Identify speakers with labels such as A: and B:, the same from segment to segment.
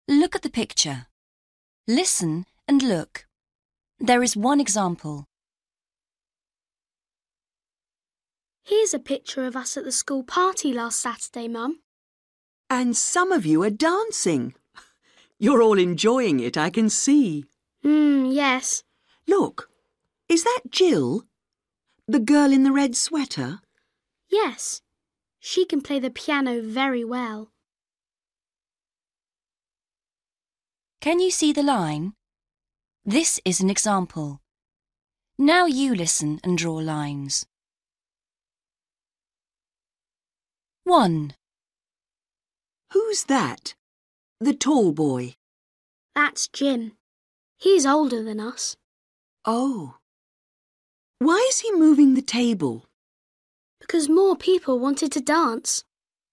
A: Look at the picture. Listen and look. There is one example.
B: Here's a picture of us at the school party last Saturday, Mum.
C: And some of you are dancing. You're all enjoying it, I can see.
B: Yes.
C: Look, is that Jill? The girl in the red sweater?
B: Yes. She can play the piano very well.
A: Can you see the line? This is an example. Now you listen and draw lines. 1.
C: Who's that? The tall boy.
B: That's Jim. He's older than us.
C: Oh. Why is he moving the table?
B: Because more people wanted to dance.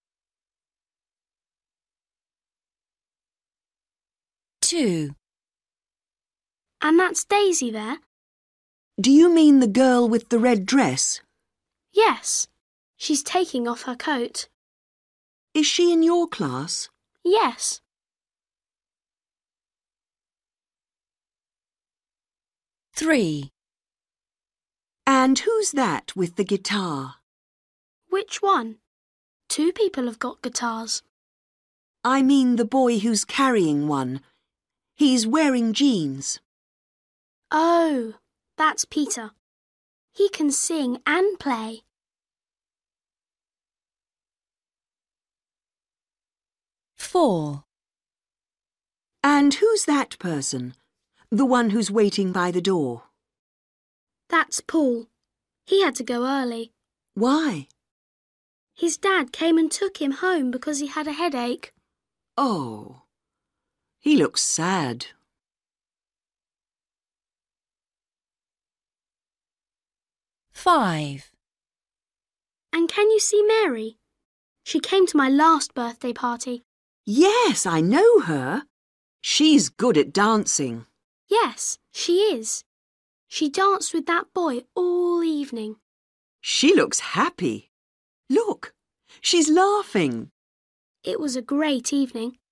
A: 2.
B: And that's Daisy there?
C: Do you mean the girl with the red dress?
B: Yes. She's taking off her coat.
C: Is she in your class?
B: Yes.
A: 3.
C: And who's that with the guitar?
B: Which one? 2 people have got guitars.
C: I mean the boy who's carrying one. He's wearing jeans.
B: Oh, that's Peter. He can sing and play.
A: 4.
C: And who's that person? The one who's waiting by the door.
B: That's Paul. He had to go early.
C: Why?
B: His dad came and took him home because he had a headache.
C: Oh, he looks sad.
A: 5.
B: And can you see Mary? She came to my last birthday party.
C: Yes, I know her. She's good at dancing.
B: Yes, she is. She danced with that boy all evening.
C: She looks happy. Look, she's laughing.
B: It was a great evening.